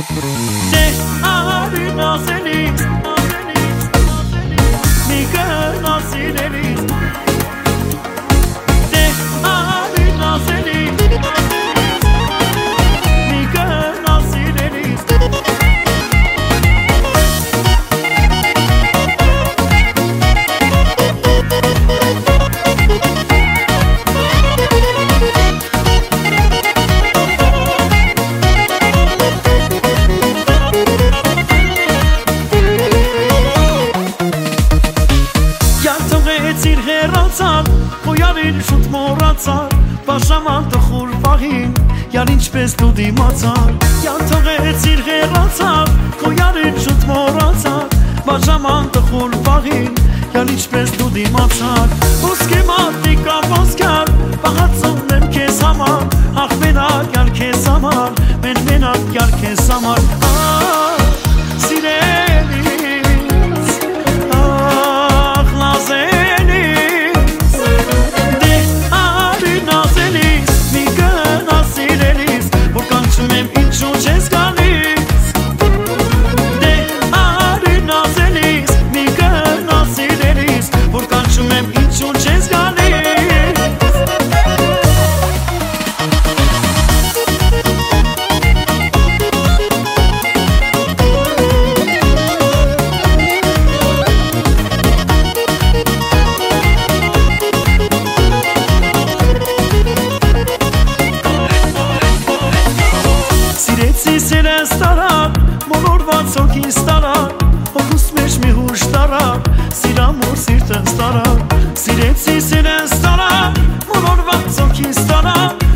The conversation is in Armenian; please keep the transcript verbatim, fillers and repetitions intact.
Դե արի նազելիս, մի գնա սիրելիս Դե արի նազելիս, մի գնա սիրելիս Ցիր հեռացար, խոյարին շուտ մոռացար, բաշաման տխուր պահին, յար ինչպես դու դիմացար Յան թողեցիր հեռացար, խոյարին շուտ մոռացար, բաշաման տխուր պահին, յար ինչպես դու դիմացար Ոսկե մատիկա ոսկար, պահածում եմ քեզ համար, ախ մենակ յար քեզ համար, մեն մենակ յար քեզ համար Սիրելիս, ախ նազելիս Սիրես տարար, մոլորված հոգիս տարար, հոգուս մեջ մի հուշ տարար, սիրամոր սիրտս տարար Սիրեցի սիրես տարար, մոլորված հոգիս տարար